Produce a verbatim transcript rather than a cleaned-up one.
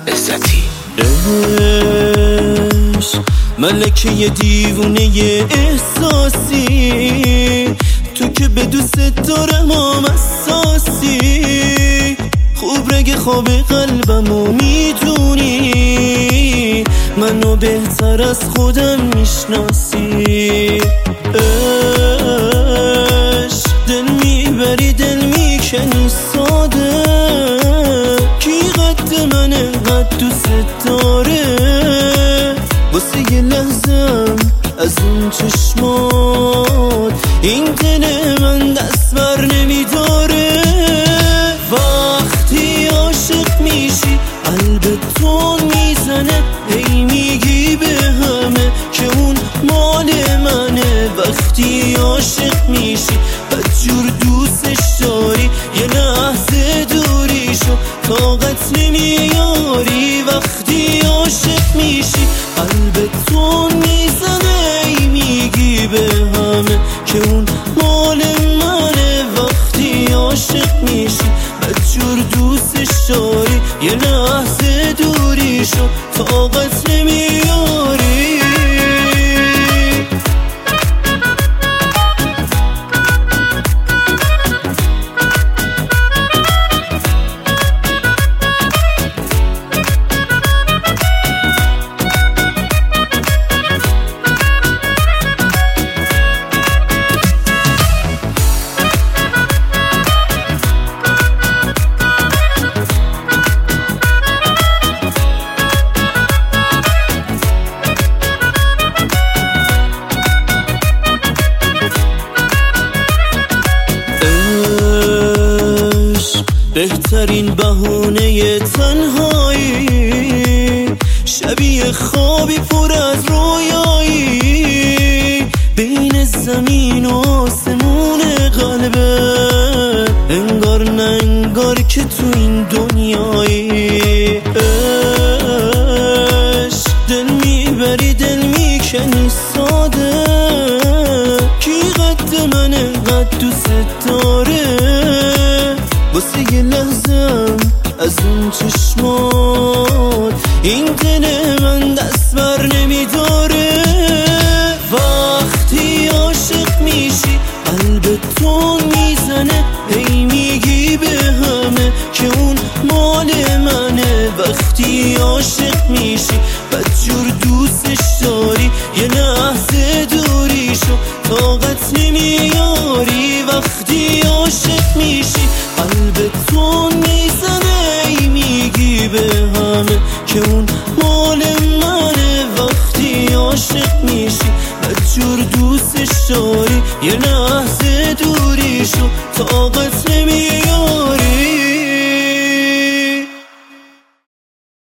عزتی. عشق ملکه دیوونه احساسی، تو که به دوست دارم هم اساسی. خوب رگ خواب قلبمو میدونی، منو بهتر از خودم میشناسی. عشق دل میبری دل میکنی ساده، کی قد من قد دوست داره؟ واسه یه لحظم از اون چشمات این دل من دست بر نمیداره. وقتی عاشق میشی قلبتون میزنه، هی میگی به همه که اون مال منه. وقتی عاشق میشی بدجور دوستش داری، یه لحظه دوریشو طاقت نمیاری. وقتی عاشق میشی قلبتون میزنه، هی میگی به همه که اون مال منه. وقتی عاشق میشی بدجور دوستش داری، یه لحظه دوریشو طاقت نمیاری. بهترین بهونه تنهایی، شبیه خوابی پر از رویایی. بین زمین و آسمون قلبه، انگار نه انگار که تو این دنیایی. عشق دل میبری دل میکنی ساده، کی قد من قد دوست داره؟ واسه یه لحظم از اون چشمات این دل من دست بر نمیداره. وقتی عاشق میشی قلبتون میزنه، هی میگی به همه که اون مال منه. وقتی عاشق میشی بدجور دوستش داری، یه لحظه دوریشو طاقت نمیاری. وقتی عاشق میشی قلبتون میزنه، ای میگی به همه که اون مال منه. وقتی عاشق میشی بدجور دوستش داری، یه لحظه دوریشو طاقت